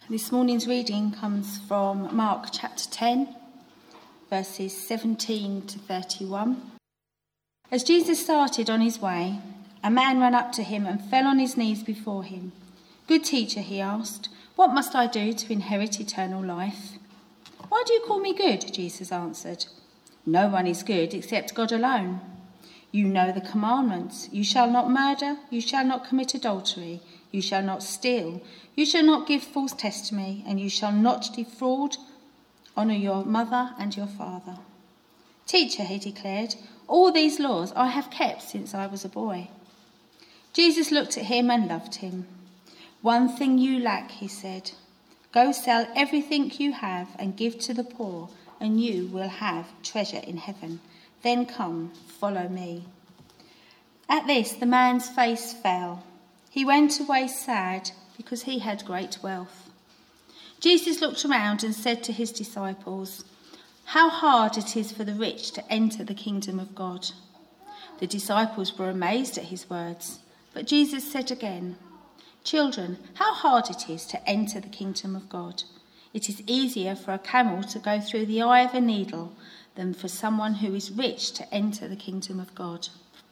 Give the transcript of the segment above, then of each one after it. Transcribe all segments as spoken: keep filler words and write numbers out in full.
This morning's reading comes from Mark chapter ten, verses seventeen to thirty-one. As Jesus started on his way, a man ran up to him and fell on his knees before him. "Good teacher," he asked, "what must I do to inherit eternal life?" "Why do you call me good?" Jesus answered. "No one is good except God alone. You know the commandments. You shall not murder, you shall not commit adultery, you shall not steal, you shall not give false testimony, and you shall not defraud. Honour your mother and your father." "Teacher," he declared, "all these laws I have kept since I was a boy." Jesus looked at him and loved him. "One thing you lack," he said. "Go sell everything you have and give to the poor, and you will have treasure in heaven. Then come, follow me." At this, the man's face fell. He went away sad because he had great wealth. Jesus looked around and said to his disciples, "How hard it is for the rich to enter the kingdom of God." The disciples were amazed at his words, but Jesus said again, "Children, how hard it is to enter the kingdom of God. It is easier for a camel to go through the eye of a needle than for someone who is rich to enter the kingdom of God."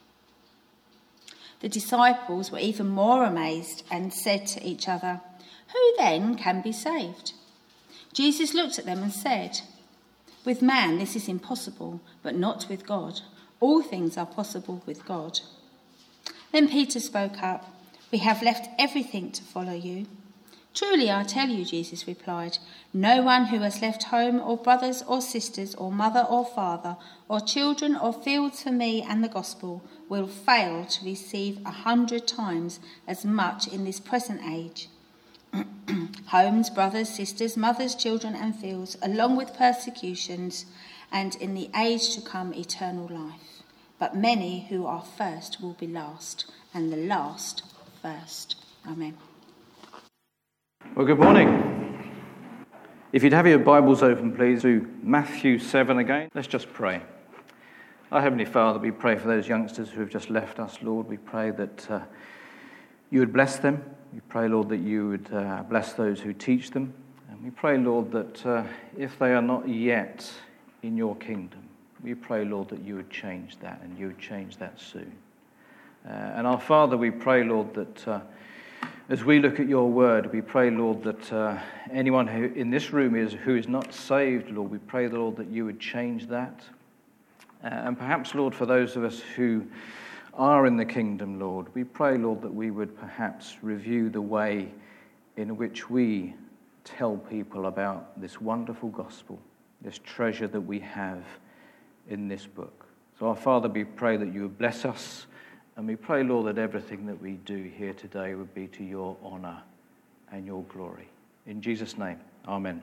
The disciples were even more amazed and said to each other, "Who then can be saved?" Jesus looked at them and said, "With man this is impossible, but not with God. All things are possible with God." Then Peter spoke up, "We have left everything to follow you." "Truly I tell you," Jesus replied, "no one who has left home or brothers or sisters or mother or father or children or fields for me and the gospel will fail to receive a hundred times as much in this present age. Homes, brothers, sisters, mothers, children and fields, along with persecutions, and in the age to come eternal life. But many who are first will be last, and the last first." Amen. Well, good morning. If you'd have your Bibles open, please, to Matthew seven again. Let's just pray. Our Heavenly Father, we pray for those youngsters who have just left us, Lord. We pray that uh, you would bless them. We pray, Lord, that you would uh, bless those who teach them. And we pray, Lord, that uh, if they are not yet in your kingdom, we pray, Lord, that you would change that, and you would change that soon. Uh, and our Father, we pray, Lord, that uh, as we look at your word, we pray, Lord, that uh, anyone who in this room is who is not saved, Lord, we pray, Lord, that you would change that. Uh, and perhaps, Lord, for those of us who are in the kingdom, Lord, we pray, Lord, that we would perhaps review the way in which we tell people about this wonderful gospel, this treasure that we have in this book. So, our Father, we pray that you would bless us. And we pray, Lord, that everything that we do here today would be to your honour and your glory. In Jesus' name, amen.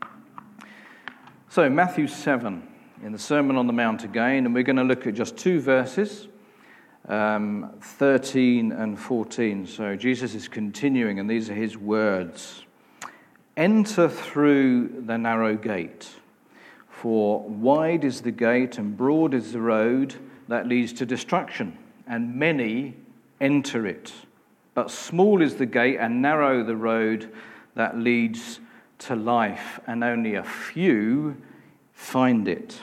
So, Matthew seven, in the Sermon on the Mount again, and we're going to look at just two verses, um, thirteen and fourteen. So, Jesus is continuing, and these are his words. "Enter through the narrow gate, for wide is the gate and broad is the road that leads to destruction, and many enter it. But small is the gate and narrow the road that leads to life, and only a few find it."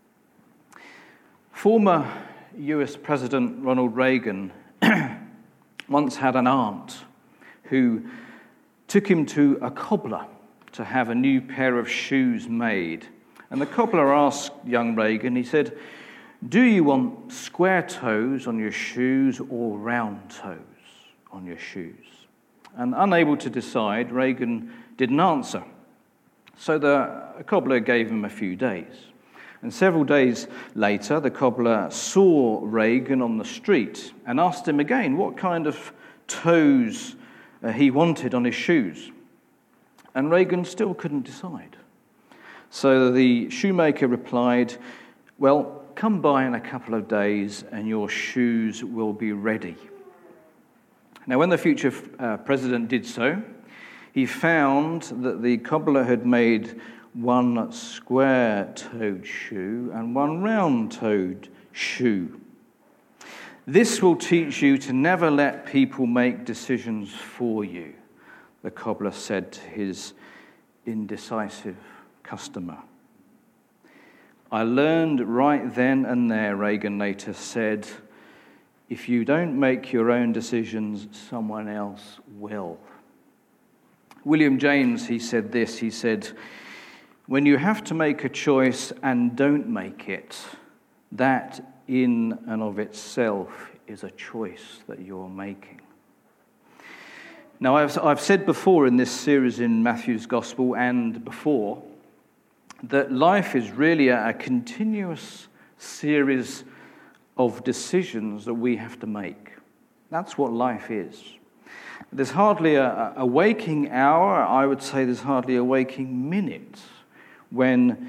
Former U S President Ronald Reagan once had an aunt who took him to a cobbler to have a new pair of shoes made. And the cobbler asked young Reagan, he said, "Do you want square toes on your shoes or round toes on your shoes?" And unable to decide, Reagan didn't answer. So the cobbler gave him a few days. And several days later, the cobbler saw Reagan on the street and asked him again what kind of toes uh, he wanted on his shoes. And Reagan still couldn't decide. So the shoemaker replied, "Well, come by in a couple of days and your shoes will be ready." Now, when the future uh, president did so, he found that the cobbler had made one square-toed shoe and one round-toed shoe. "This will teach you to never let people make decisions for you. the cobbler said to his indecisive customer. I learned right then and there, Reagan later said, if you don't make your own decisions, someone else will. William James, he said this, he said, when you have to make a choice and don't make it, that in and of itself is a choice that you're making. Now, I've, I've said before in this series in Matthew's Gospel and before that life is really a, a continuous series of decisions that we have to make. That's what life is. There's hardly a, a waking hour, I would say there's hardly a waking minute when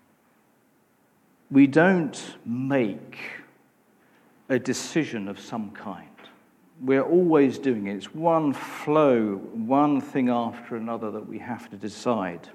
we don't make a decision of some kind. We're always doing it. It's one flow, one thing after another that we have to decide.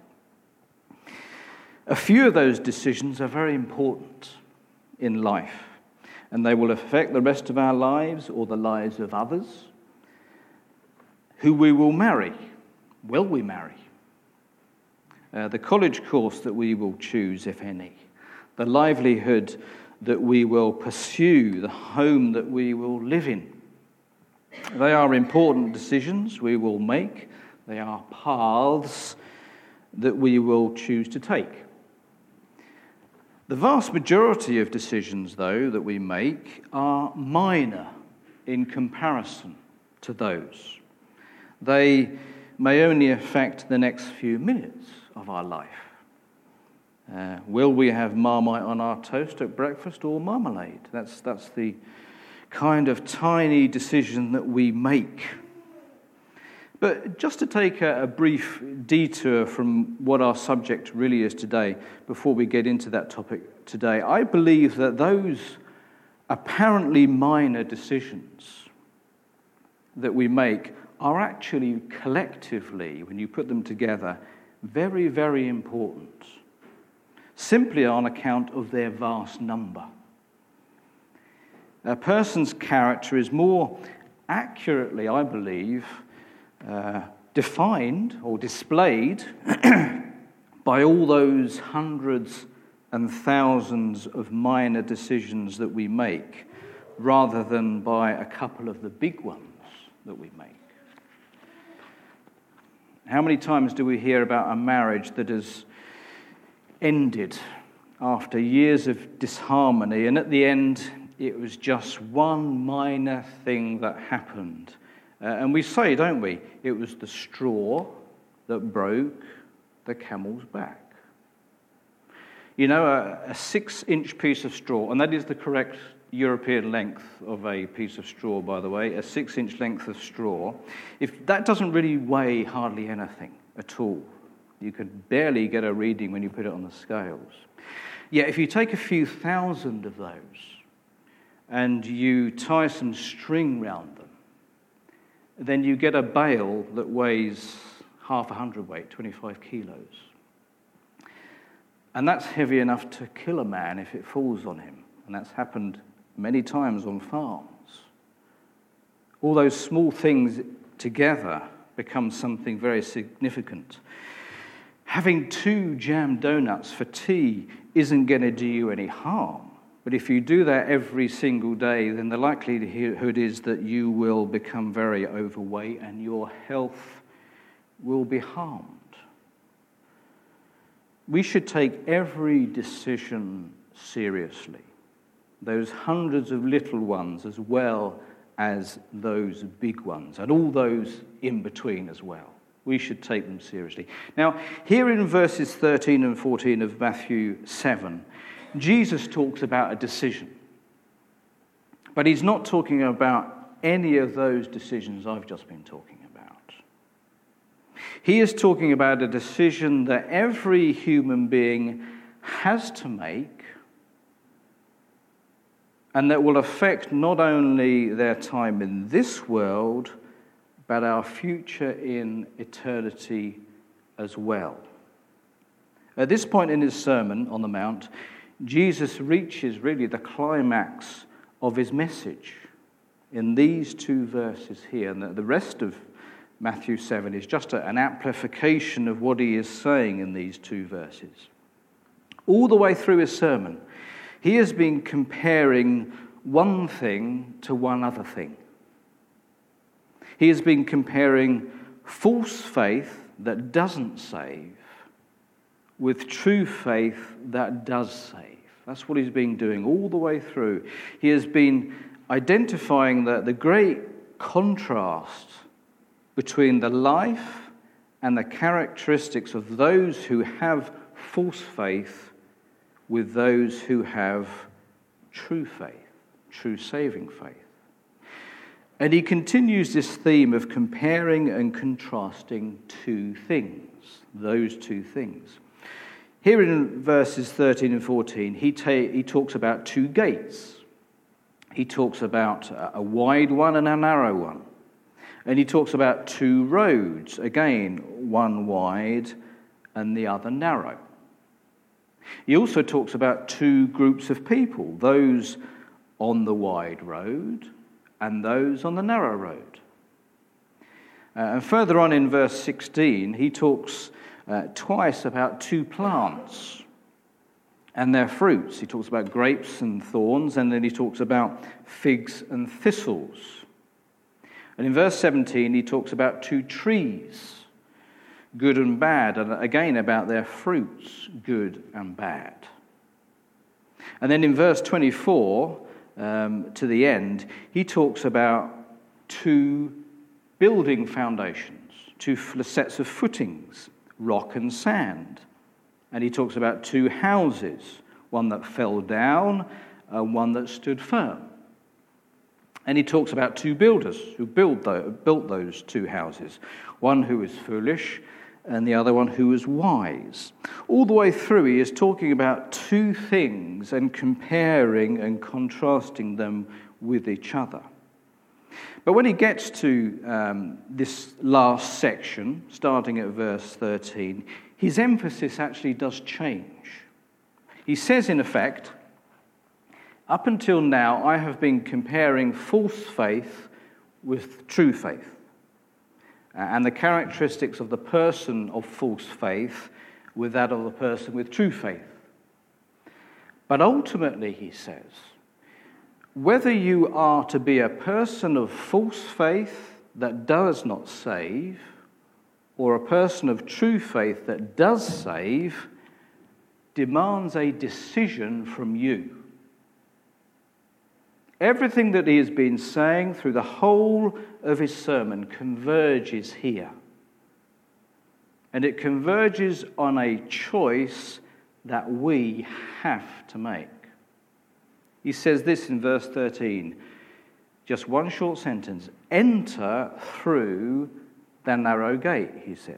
A few of those decisions are very important in life, and they will affect the rest of our lives or the lives of others. Who we will marry. Will we marry? Uh, the college course that we will choose, if any. The livelihood that we will pursue. The home that we will live in. They are important decisions we will make. They are paths that we will choose to take. The vast majority of decisions, though, that we make are minor in comparison to those. They may only affect the next few minutes of our life. Uh, will we have Marmite on our toast at breakfast or marmalade? That's, that's the kind of tiny decision that we make. But just to take a, a brief detour from what our subject really is today, before we get into that topic today, I believe that those apparently minor decisions that we make are actually collectively, when you put them together, very, very important, simply on account of their vast number. A person's character is more accurately, I believe, uh, defined or displayed by all those hundreds and thousands of minor decisions that we make, rather than by a couple of the big ones that we make. How many times do we hear about a marriage that has ended after years of disharmony, and at the end it was just one minor thing that happened? Uh, and we say, don't we, it was the straw that broke the camel's back. You know, a, a six-inch piece of straw, and that is the correct European length of a piece of straw, by the way, a six-inch length of straw. If that doesn't really weigh hardly anything at all. You could barely get a reading when you put it on the scales. Yet if you take a few thousand of those and you tie some string round them, then you get a bale that weighs half a hundredweight, twenty-five kilos. And that's heavy enough to kill a man if it falls on him. And that's happened many times on farms. All those small things together become something very significant. Having two jam donuts for tea isn't going to do you any harm. But if you do that every single day, then the likelihood is that you will become very overweight and your health will be harmed. We should take every decision seriously. Those hundreds of little ones as well as those big ones, and all those in between as well. We should take them seriously. Now, here in verses thirteen and fourteen of Matthew seven, Jesus talks about a decision. But he's not talking about any of those decisions I've just been talking about. He is talking about a decision that every human being has to make, and that will affect not only their time in this world, but our future in eternity as well. At this point in his Sermon on the Mount, Jesus reaches really the climax of his message in these two verses here. And the rest of Matthew seven, is just a, an amplification of what he is saying in these two verses. All the way through his sermon, he has been comparing one thing to one other thing. He has been comparing false faith that doesn't save with true faith that does save. That's what he's been doing all the way through. He has been identifying the, the great contrast between the life and the characteristics of those who have false faith with those who have true faith, true saving faith. And he continues this theme of comparing and contrasting two things, those two things. Here in verses thirteen and fourteen, he, ta- he talks about two gates. He talks about a wide one and a narrow one. And he talks about two roads, again, one wide and the other narrow. He also talks about two groups of people, those on the wide road and those on the narrow road. Uh, and further on in verse sixteen, he talks uh, twice about two plants and their fruits. He talks about grapes and thorns, and then he talks about figs and thistles. And in verse seventeen, he talks about two trees, good and bad, and again about their fruits, good and bad. And then in verse twenty-four, um, to the end, he talks about two building foundations, two sets of footings, rock and sand. And he talks about two houses, one that fell down and one that stood firm. And he talks about two builders who build those, built those two houses, one who is foolish and the other one who is wise. All the way through, he is talking about two things and comparing and contrasting them with each other. But when he gets to um, this last section, starting at verse thirteen, his emphasis actually does change. He says, in effect, up until now, I have been comparing false faith with true faith, and the characteristics of the person of false faith with that of the person with true faith. But ultimately, he says, whether you are to be a person of false faith that does not save, or a person of true faith that does save, demands a decision from you. Everything that he has been saying through the whole of his sermon converges here. And it converges on a choice that we have to make. He says this in verse thirteen, just one short sentence, enter through the narrow gate, he says.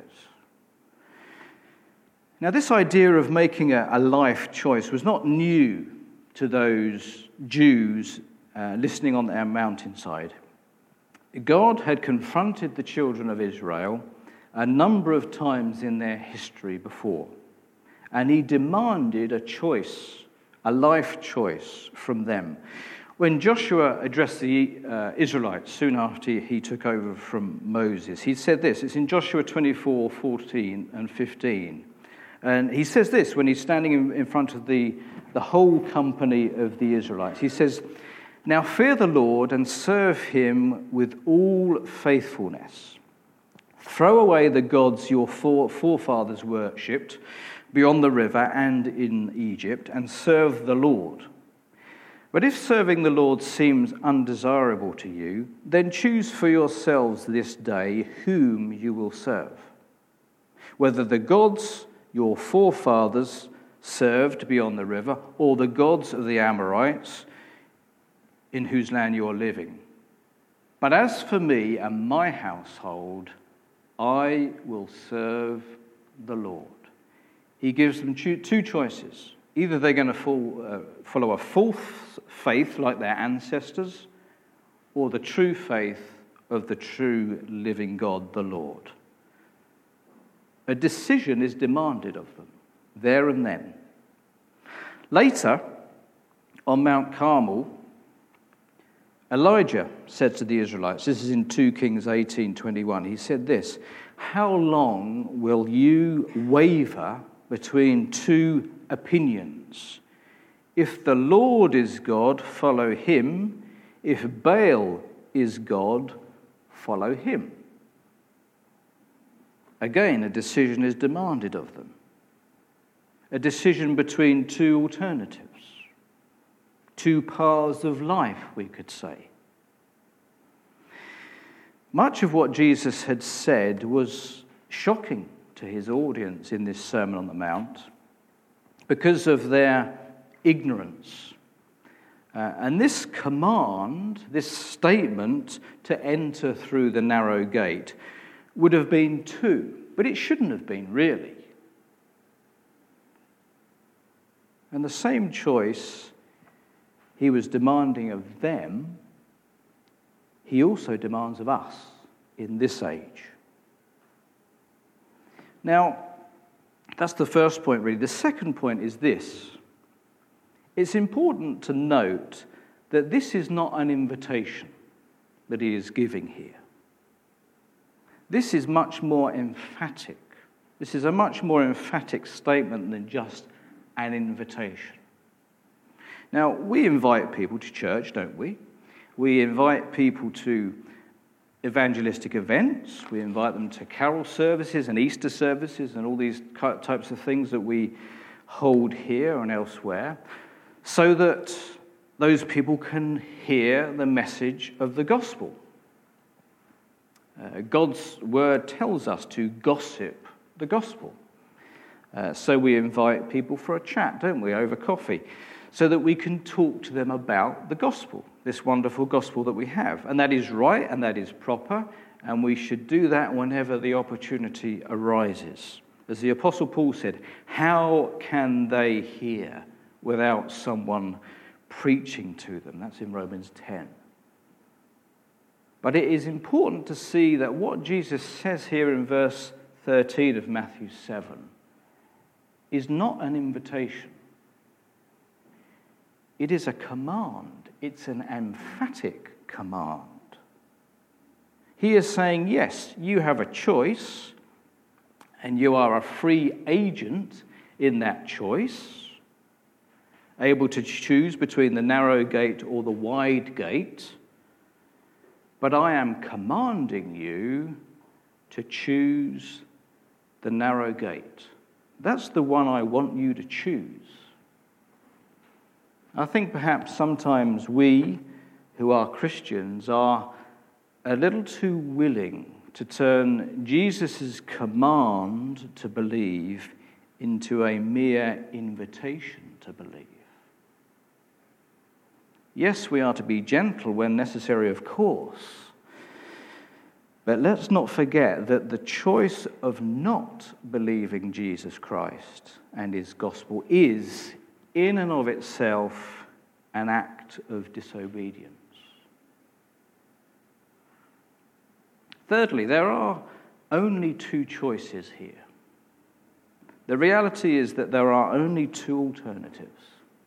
Now, this idea of making a, a life choice was not new to those Jews uh, listening on their mountainside. God had confronted the children of Israel a number of times in their history before, and he demanded a choice, a life choice from them. When Joshua addressed the uh, Israelites soon after he took over from Moses, he said this. It's in Joshua twenty-four, fourteen and fifteen. And he says this when he's standing in, in front of the, the whole company of the Israelites. He says, now fear the Lord and serve him with all faithfulness. Throw away the gods your forefathers worshipped beyond the river and in Egypt, and serve the Lord. But if serving the Lord seems undesirable to you, then choose for yourselves this day whom you will serve, whether the gods your forefathers served beyond the river, or the gods of the Amorites in whose land you are living. But as for me and my household, I will serve the Lord. He gives them two choices. Either they're going to fall, uh, follow a false faith like their ancestors, or the true faith of the true living God, the Lord. A decision is demanded of them, there and then. Later, on Mount Carmel, Elijah said to the Israelites, this is in two Kings eighteen twenty-one, he said this, "How long will you waver between two opinions? If the Lord is God, follow him. If Baal is God, follow him." Again, a decision is demanded of them. A decision between two alternatives. Two paths of life, we could say. Much of what Jesus had said was shocking to his audience in this Sermon on the Mount because of their ignorance. Uh, and this command, this statement to enter through the narrow gate would have been two, but it shouldn't have been really. And the same choice he was demanding of them, he also demands of us in this age. Now, that's the first point really. The second point is this. It's important to note that this is not an invitation that he is giving here. This is much more emphatic. This is a much more emphatic statement than just an invitation. Now, we invite people to church, don't we? We invite people to evangelistic events. We invite them to carol services and Easter services and all these types of things that we hold here and elsewhere, so that those people can hear the message of the gospel. Uh, God's word tells us to gossip the gospel. Uh, so we invite people for a chat, don't we, over coffee, so that we can talk to them about the gospel, this wonderful gospel that we have. And that is right and that is proper, and we should do that whenever the opportunity arises. As the Apostle Paul said, how can they hear without someone preaching to them? That's in Romans ten. But it is important to see that what Jesus says here in verse thirteen of Matthew seven is not an invitation. It is a command. It's an emphatic command. He is saying, yes, you have a choice, and you are a free agent in that choice, able to choose between the narrow gate or the wide gate, but I am commanding you to choose the narrow gate. That's the one I want you to choose. I think perhaps sometimes we, who are Christians, are a little too willing to turn Jesus' command to believe into a mere invitation to believe. Yes, we are to be gentle when necessary, of course, but let's not forget that the choice of not believing Jesus Christ and his gospel is, in and of itself, an act of disobedience. Thirdly, there are only two choices here. The reality is that there are only two alternatives.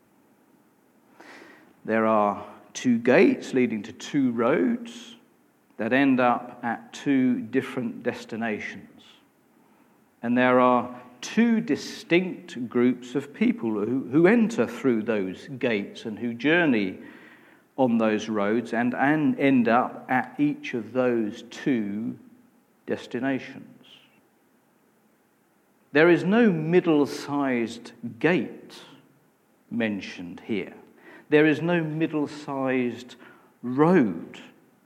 There are two gates leading to two roads that end up at two different destinations. And there are two distinct groups of people who, who enter through those gates and who journey on those roads and, and end up at each of those two destinations. There is no middle-sized gate mentioned here. There is no middle-sized road.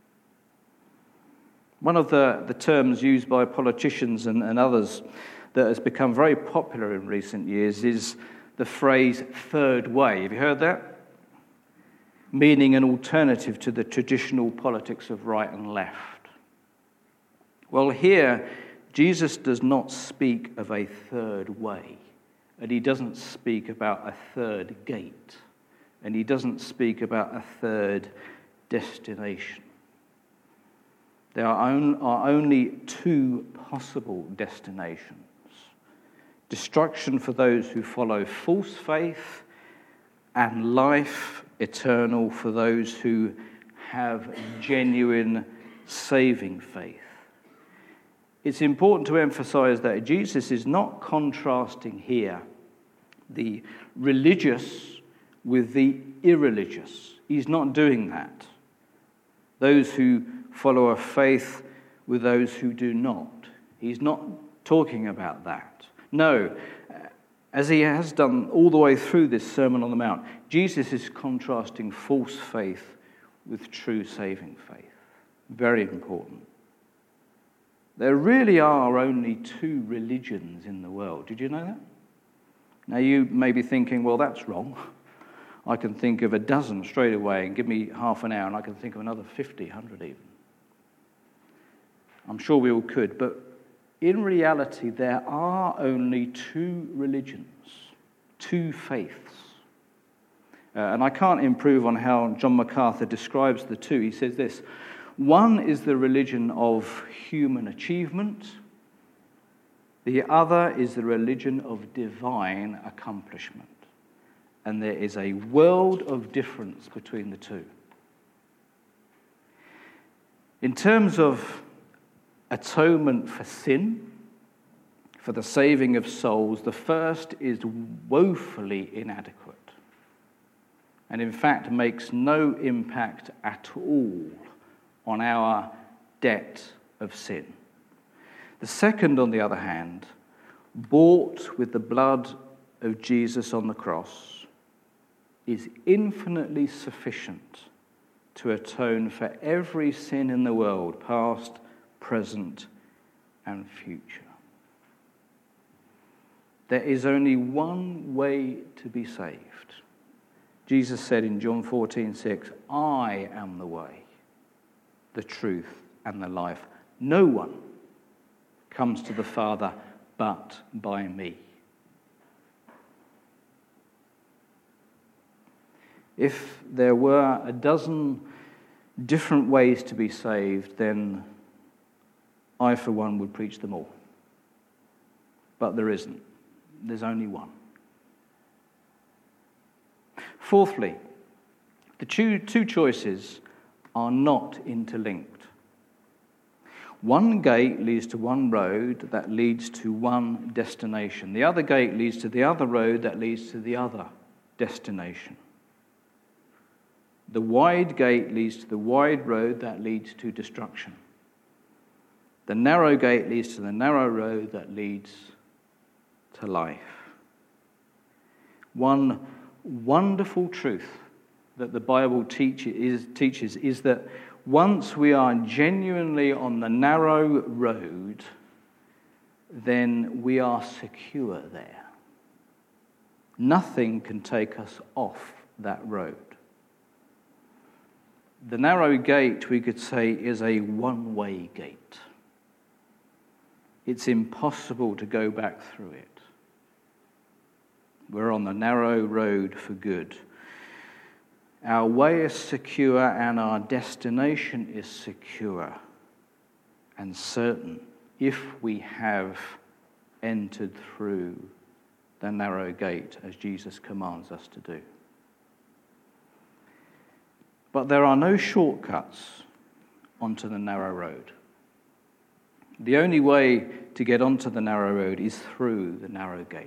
One of the, the terms used by politicians and, and others that has become very popular in recent years is the phrase third way. Have you heard that? Meaning an alternative to the traditional politics of right and left. Well, here, Jesus does not speak of a third way, and he doesn't speak about a third gate, and he doesn't speak about a third destination. There are, on, are only two possible destinations. Destruction for those who follow false faith, and life eternal for those who have genuine saving faith. It's important to emphasize that Jesus is not contrasting here the religious with the irreligious. He's not doing that. Those who follow a faith with those who do not. He's not talking about that. No, as he has done all the way through this Sermon on the Mount, Jesus is contrasting false faith with true saving faith. Very important. There really are only two religions in the world. Did you know that? Now you may be thinking, well, that's wrong. I can think of a dozen straight away, and give me half an hour and I can think of another fifty, one hundred even. I'm sure we all could, but in reality there are only two religions, two faiths. Uh, and I can't improve on how John MacArthur describes the two. He says this: one is the religion of human achievement, the other is the religion of divine accomplishment. And there is a world of difference between the two. In terms of atonement for sin, for the saving of souls, the first is woefully inadequate, and in fact makes no impact at all on our debt of sin. The second, on the other hand, bought with the blood of Jesus on the cross, is infinitely sufficient to atone for every sin in the world, past, present, and future. There is only one way to be saved. Jesus said in John fourteen six, I am the way, the truth, and the life. No one comes to the Father but by me. If there were a dozen different ways to be saved, then I, for one, would preach them all. But there isn't. There's only one. Fourthly, the two, two choices are not interlinked. One gate leads to one road that leads to one destination. The other gate leads to the other road that leads to the other destination. The wide gate leads to the wide road that leads to destruction. The narrow gate leads to the narrow road that leads to life. One wonderful truth that the Bible teach is, teaches is that once we are genuinely on the narrow road, then we are secure there. Nothing can take us off that road. The narrow gate, we could say, is a one-way gate. It's impossible to go back through it. We're on the narrow road for good. Our way is secure and our destination is secure and certain if we have entered through the narrow gate as Jesus commands us to do. But there are no shortcuts onto the narrow road. The only way to get onto the narrow road is through the narrow gate.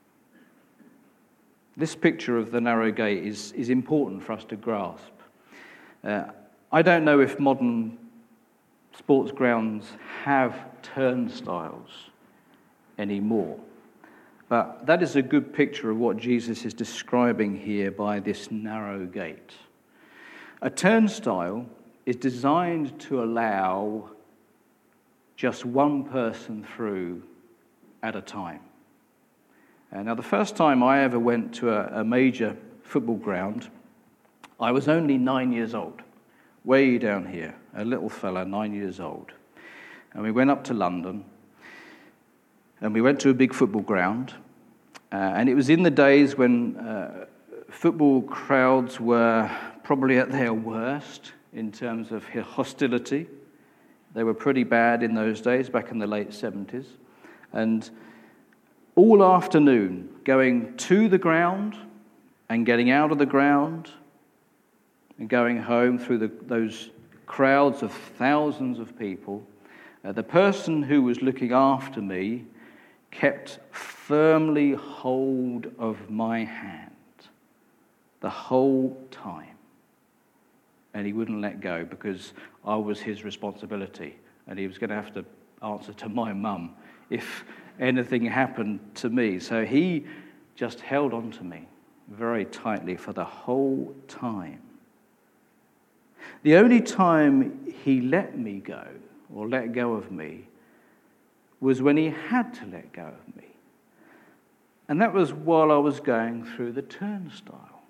This picture of the narrow gate is, is important for us to grasp. Uh, I don't know if modern sports grounds have turnstiles anymore, but that is a good picture of what Jesus is describing here by this narrow gate. A turnstile is designed to allow just one person through at a time. Uh, now, the first time I ever went to a, a major football ground, I was only nine years old, way down here, a little fella, nine years old. And we went up to London, and we went to a big football ground, uh, and it was in the days when uh, football crowds were probably at their worst in terms of hostility. They were pretty bad in those days, back in the late seventies. And all afternoon, going to the ground and getting out of the ground, and going home through the, those crowds of thousands of people, uh, the person who was looking after me kept firmly hold of my hand the whole time. And he wouldn't let go because I was his responsibility. And he was going to have to answer to my mum if anything happened to me. So he just held on to me very tightly for the whole time. The only time he let me go, or let go of me, was when he had to let go of me. And that was while I was going through the turnstile.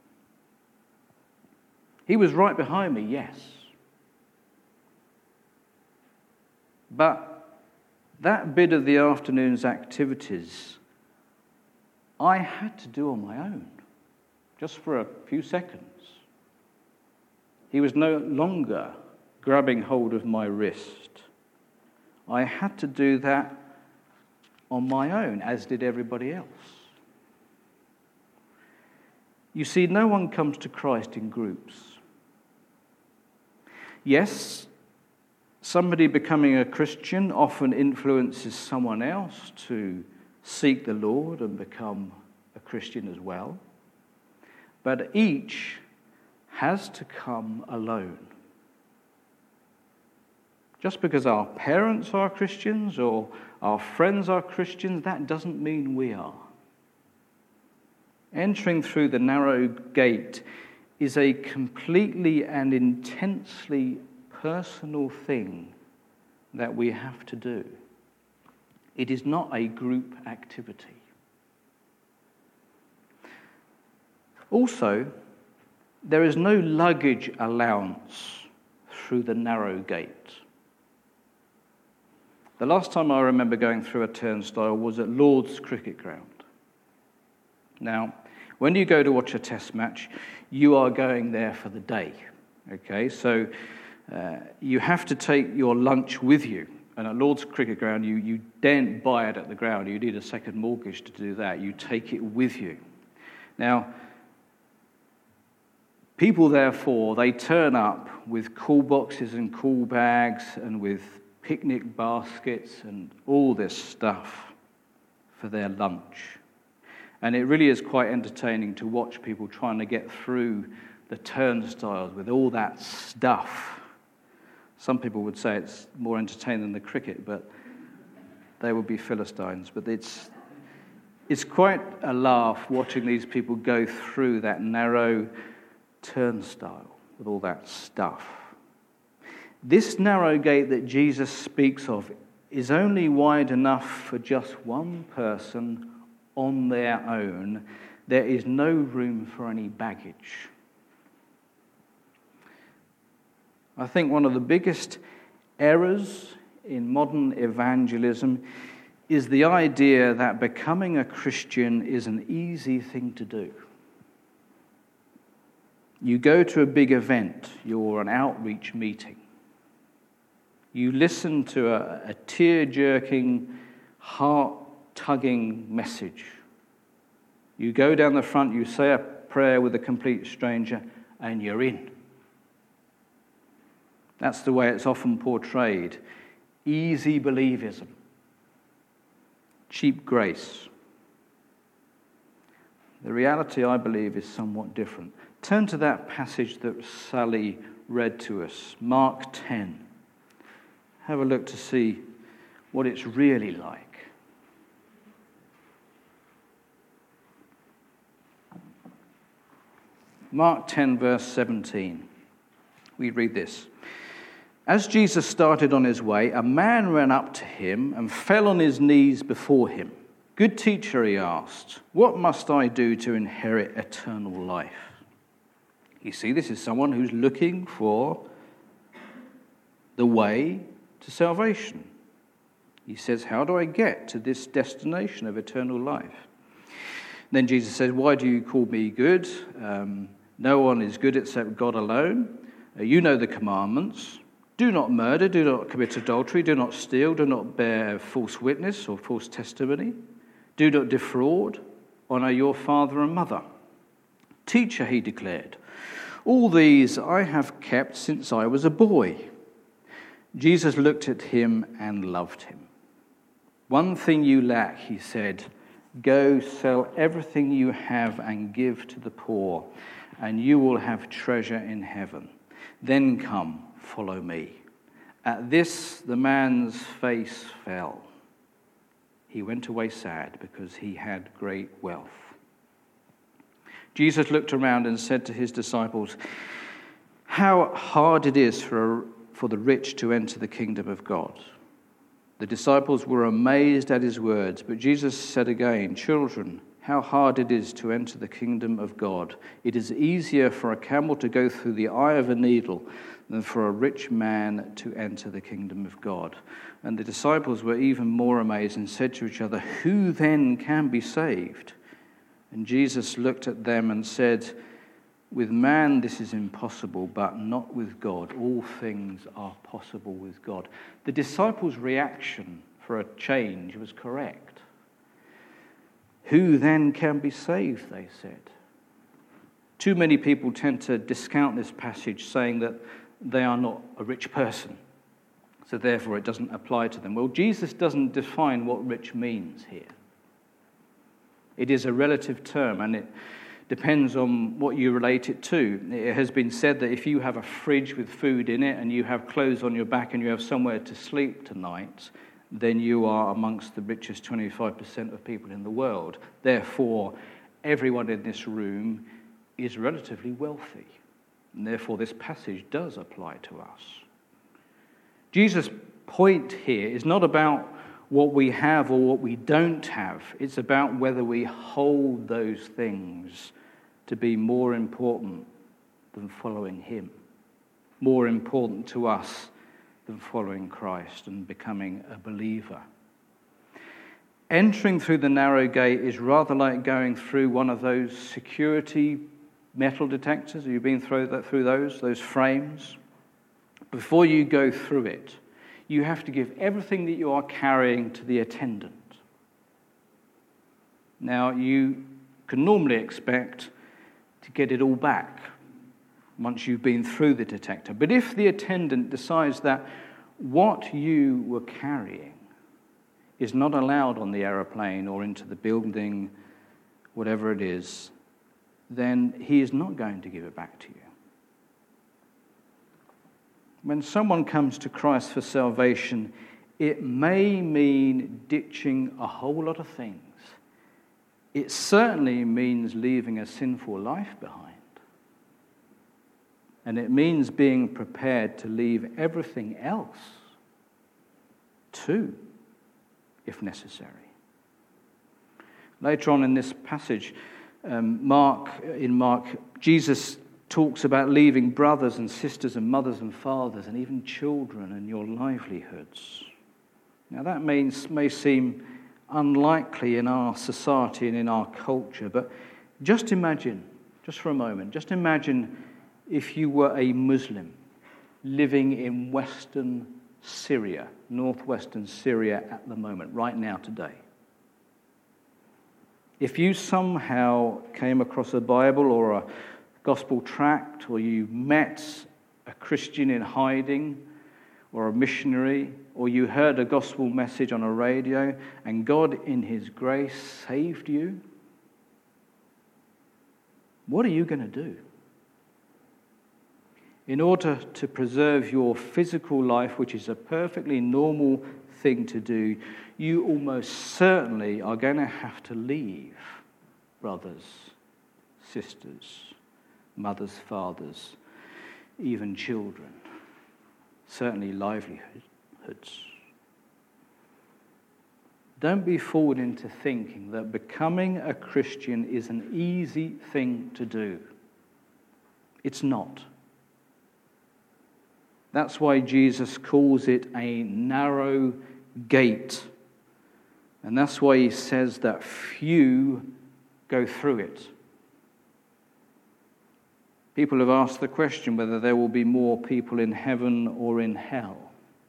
He was right behind me, yes. But that bit of the afternoon's activities, I had to do on my own, just for a few seconds. He was no longer grabbing hold of my wrist. I had to do that on my own, as did everybody else. You see, no one comes to Christ in groups. Yes, somebody becoming a Christian often influences someone else to seek the Lord and become a Christian as well. But each has to come alone. Just because our parents are Christians or our friends are Christians, that doesn't mean we are. Entering through the narrow gate is a completely and intensely personal thing that we have to do. It is not a group activity. Also, there is no luggage allowance through the narrow gate. The last time I remember going through a turnstile was at Lord's Cricket Ground. Now, when you go to watch a test match, you are going there for the day. Okay, so uh, you have to take your lunch with you. And at Lord's Cricket Ground, you, you don't buy it at the ground. You need a second mortgage to do that. You take it with you. Now, people, therefore, they turn up with cool boxes and cool bags and with picnic baskets and all this stuff for their lunch. And it really is quite entertaining to watch people trying to get through the turnstiles with all that stuff. Some people would say it's more entertaining than the cricket, but they would be Philistines. But it's it's quite a laugh watching these people go through that narrow turnstile with all that stuff. This narrow gate that Jesus speaks of is only wide enough for just one person on their own. There is no room for any baggage. I think one of the biggest errors in modern evangelism is the idea that becoming a Christian is an easy thing to do. You go to a big event, you're an outreach meeting. You listen to a, a tear-jerking, heart-tugging message. You go down the front, you say a prayer with a complete stranger, and you're in. That's the way it's often portrayed. Easy believism. Cheap grace. The reality, I believe, is somewhat different. Turn to that passage that Sally read to us, Mark ten. Have a look to see what it's really like. Mark ten, verse seventeen. We read this. As Jesus started on his way, a man ran up to him and fell on his knees before him. Good teacher, he asked, what must I do to inherit eternal life? You see, this is someone who's looking for the way to salvation. He says, how do I get to this destination of eternal life? Then Jesus says, why do you call me good? Um, no one is good except God alone. Uh, you know the commandments. Do not murder, do not commit adultery, do not steal, do not bear false witness or false testimony. Do not defraud, honor your father and mother. Teacher, he declared, All these I have kept since I was a boy." Jesus looked at him and loved him. "One thing you lack," he said. "Go sell everything you have and give to the poor, and you will have treasure in heaven. Then come, follow me." At this, the man's face fell. He went away sad because he had great wealth. Jesus looked around and said to his disciples, "How hard it is for, for the rich to enter the kingdom of God." The disciples were amazed at his words, but Jesus said again, "Children, how hard it is to enter the kingdom of God. It is easier for a camel to go through the eye of a needle than for a rich man to enter the kingdom of God." And the disciples were even more amazed and said to each other, "Who then can be saved?" And Jesus looked at them and said, "With man this is impossible, but not with God. All things are possible with God." The disciples' reaction for a change was correct. "Who then can be saved?" they said. Too many people tend to discount this passage, saying that they are not a rich person, so therefore it doesn't apply to them. Well, Jesus doesn't define what rich means here. It is a relative term, and it depends on what you relate it to. It has been said that if you have a fridge with food in it and you have clothes on your back and you have somewhere to sleep tonight, then you are amongst the richest twenty-five percent of people in the world. Therefore, everyone in this room is relatively wealthy. And therefore, this passage does apply to us. Jesus' point here is not about what we have or what we don't have. It's about whether we hold those things to be more important than following him, more important to us than following Christ and becoming a believer. Entering through the narrow gate is rather like going through one of those security metal detectors. Have you been through that, through those, those frames? Before you go through it, you have to give everything that you are carrying to the attendant. Now, you can normally expect to get it all back once you've been through the detector. But if the attendant decides that what you were carrying is not allowed on the aeroplane or into the building, whatever it is, then he is not going to give it back to you. When someone comes to Christ for salvation, it may mean ditching a whole lot of things. It certainly means leaving a sinful life behind. And it means being prepared to leave everything else too, if necessary. Later on in this passage, um, Mark, in Mark, Jesus talks about leaving brothers and sisters and mothers and fathers and even children and your livelihoods. Now that means, may seem unlikely in our society and in our culture, but just imagine, just for a moment, just imagine if you were a Muslim living in western Syria, northwestern Syria at the moment, right now, today. If you somehow came across a Bible or a gospel tract, or you met a Christian in hiding, or a missionary, or you heard a gospel message on a radio, and God in his grace saved you, what are you going to do? In order to preserve your physical life, which is a perfectly normal thing to do, you almost certainly are going to have to leave brothers, sisters, mothers, fathers, even children, certainly livelihoods. Don't be fooled into thinking that becoming a Christian is an easy thing to do. It's not. That's why Jesus calls it a narrow gate. And that's why he says that few go through it. People have asked the question whether there will be more people in heaven or in hell.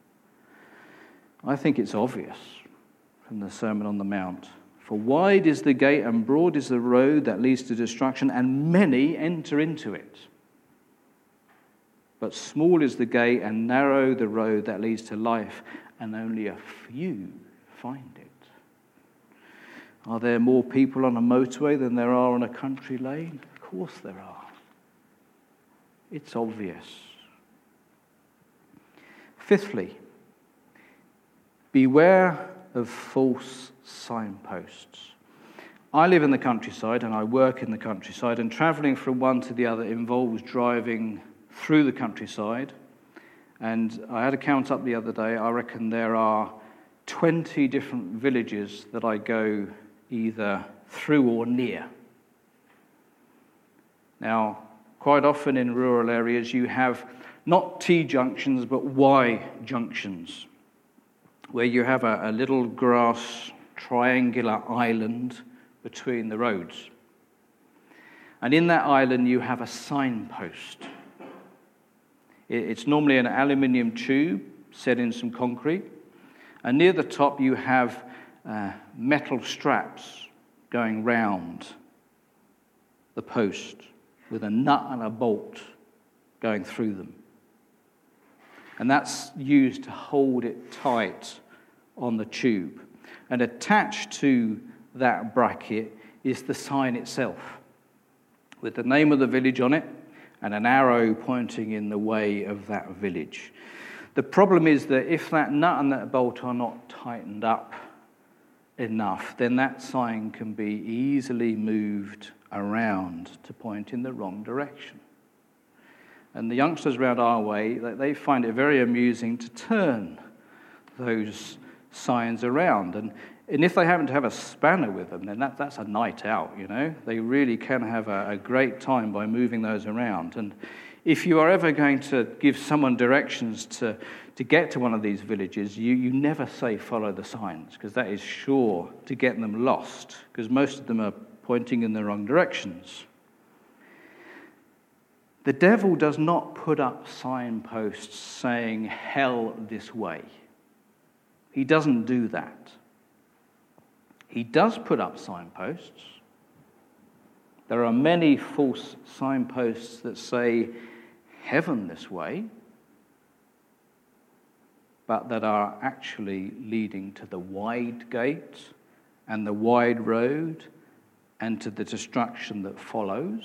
I think it's obvious from the Sermon on the Mount. For wide is the gate and broad is the road that leads to destruction, and many enter into it. But small is the gate and narrow the road that leads to life, and only a few find it. Are there more people on a motorway than there are on a country lane? Of course there are. It's obvious. Fifthly, beware of false signposts. I live in the countryside and I work in the countryside, and travelling from one to the other involves driving through the countryside. And I had a count up the other day. I reckon there are twenty different villages that I go either through or near. Now, quite often in rural areas you have not T-junctions but Y-junctions, where you have a, a little grass triangular island between the roads. And in that island you have a signpost. It's normally an aluminium tube set in some concrete, and near the top you have uh, metal straps going round the post with a nut and a bolt going through them. And that's used to hold it tight on the tube. And attached to that bracket is the sign itself, with the name of the village on it and an arrow pointing in the way of that village. The problem is that if that nut and that bolt are not tightened up enough, then that sign can be easily moved around to point in the wrong direction. And the youngsters around our way, they find it very amusing to turn those signs around. And, and if they happen to have a spanner with them, then that, that's a night out, you know. They really can have a, a great time by moving those around. And if you are ever going to give someone directions to, to get to one of these villages, you, you never say follow the signs, because that is sure to get them lost, because most of them are pointing in the wrong directions. The devil does not put up signposts saying hell this way. He doesn't do that. He does put up signposts. There are many false signposts that say heaven this way, but that are actually leading to the wide gate and the wide road and to the destruction that follows.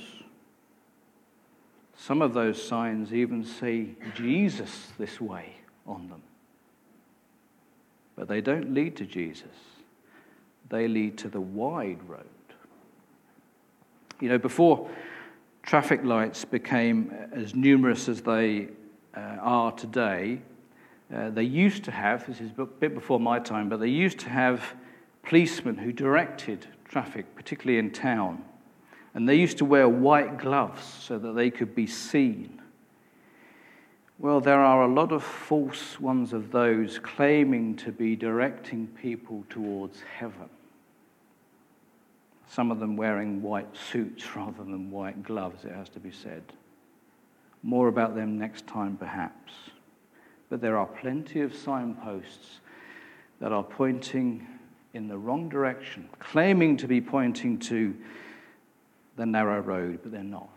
Some of those signs even say Jesus this way on them. But they don't lead to Jesus. They lead to the wide road. You know, before traffic lights became as numerous as they uh, are today, uh, they used to have, this is a bit before my time, but they used to have policemen who directed traffic, particularly in town. And they used to wear white gloves so that they could be seen. Well, there are a lot of false ones of those claiming to be directing people towards heaven. Some of them wearing white suits rather than white gloves, it has to be said. More about them next time, perhaps. But there are plenty of signposts that are pointing in the wrong direction, claiming to be pointing to the narrow road, but they're not.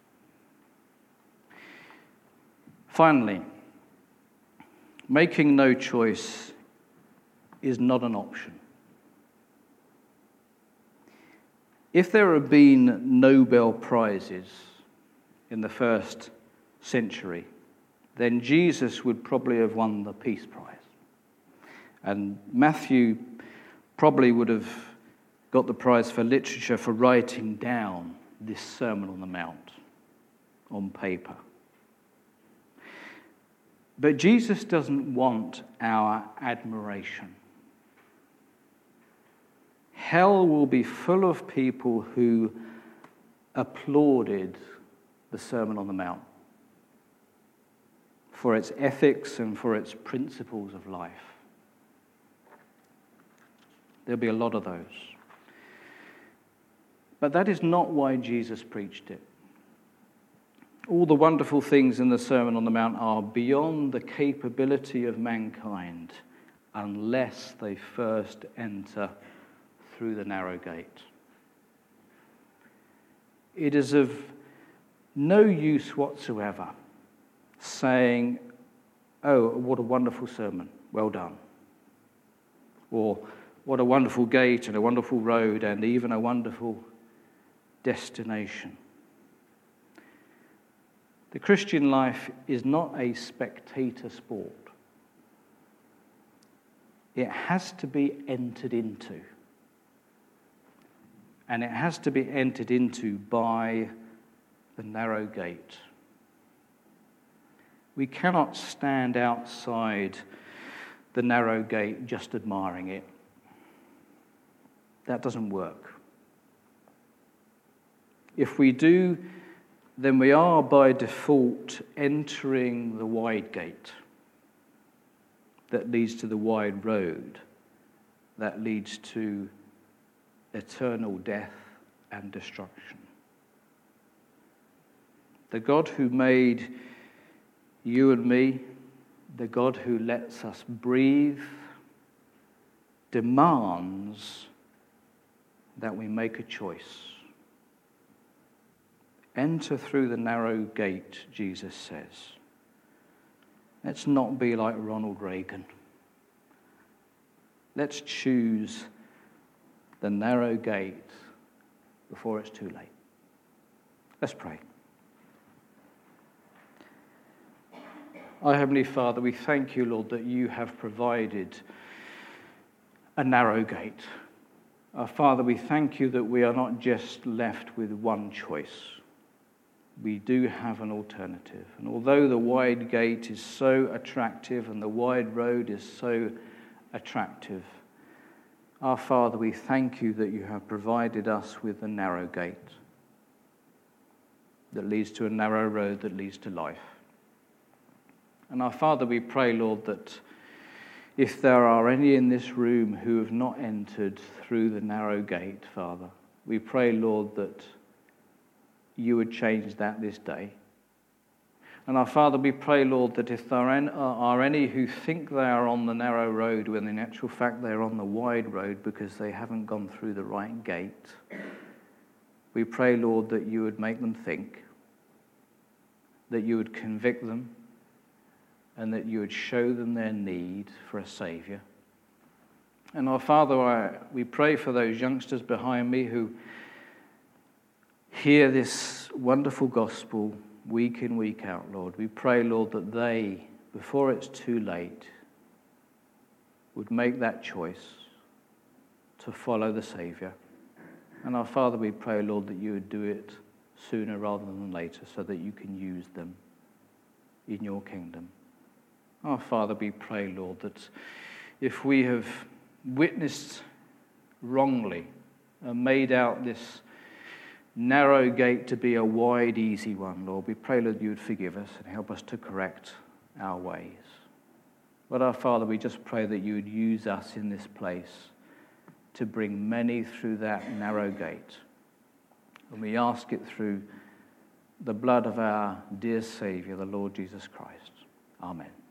Finally, making no choice is not an option. If there had been Nobel Prizes in the first century, then Jesus would probably have won the Peace Prize. And Matthew probably would have got the prize for literature for writing down this Sermon on the Mount on paper. But Jesus doesn't want our admiration. Hell will be full of people who applauded the Sermon on the Mount for its ethics and for its principles of life. There'll be a lot of those. But that is not why Jesus preached it. All the wonderful things in the Sermon on the Mount are beyond the capability of mankind unless they first enter through the narrow gate. It is of no use whatsoever saying, "Oh, what a wonderful sermon, well done." Or, "What a wonderful gate and a wonderful road and even a wonderful destination." The Christian life is not a spectator sport. It has to be entered into. And it has to be entered into by the narrow gate. We cannot stand outside the narrow gate just admiring it. That doesn't work. If we do, then we are by default entering the wide gate that leads to the wide road, that leads to eternal death and destruction. The God who made you and me, the God who lets us breathe, demands that we make a choice. Enter through the narrow gate, Jesus says. Let's not be like Ronald Reagan. Let's choose the narrow gate before it's too late. Let's pray. Our Heavenly Father, we thank you, Lord, that you have provided a narrow gate. Our Father, we thank you that we are not just left with one choice. We do have an alternative. And although the wide gate is so attractive and the wide road is so attractive, our Father, we thank you that you have provided us with a narrow gate that leads to a narrow road that leads to life. And our Father, we pray, Lord, that if there are any in this room who have not entered through the narrow gate, Father, we pray, Lord, that you would change that this day. And our Father, we pray, Lord, that if there are any who think they are on the narrow road when in actual fact they're on the wide road because they haven't gone through the right gate, we pray, Lord, that you would make them think, that you would convict them, and that you would show them their need for a Saviour. And our Father, I, we pray for those youngsters behind me who hear this wonderful gospel week in, week out, Lord. We pray, Lord, that they, before it's too late, would make that choice to follow the Saviour. And our Father, we pray, Lord, that you would do it sooner rather than later so that you can use them in your kingdom. Our Father, we pray, Lord, that if we have witnessed wrongly and made out this narrow gate to be a wide, easy one, Lord, we pray, Lord, you would forgive us and help us to correct our ways. But our Father, we just pray that you would use us in this place to bring many through that narrow gate. And we ask it through the blood of our dear Saviour, the Lord Jesus Christ. Amen.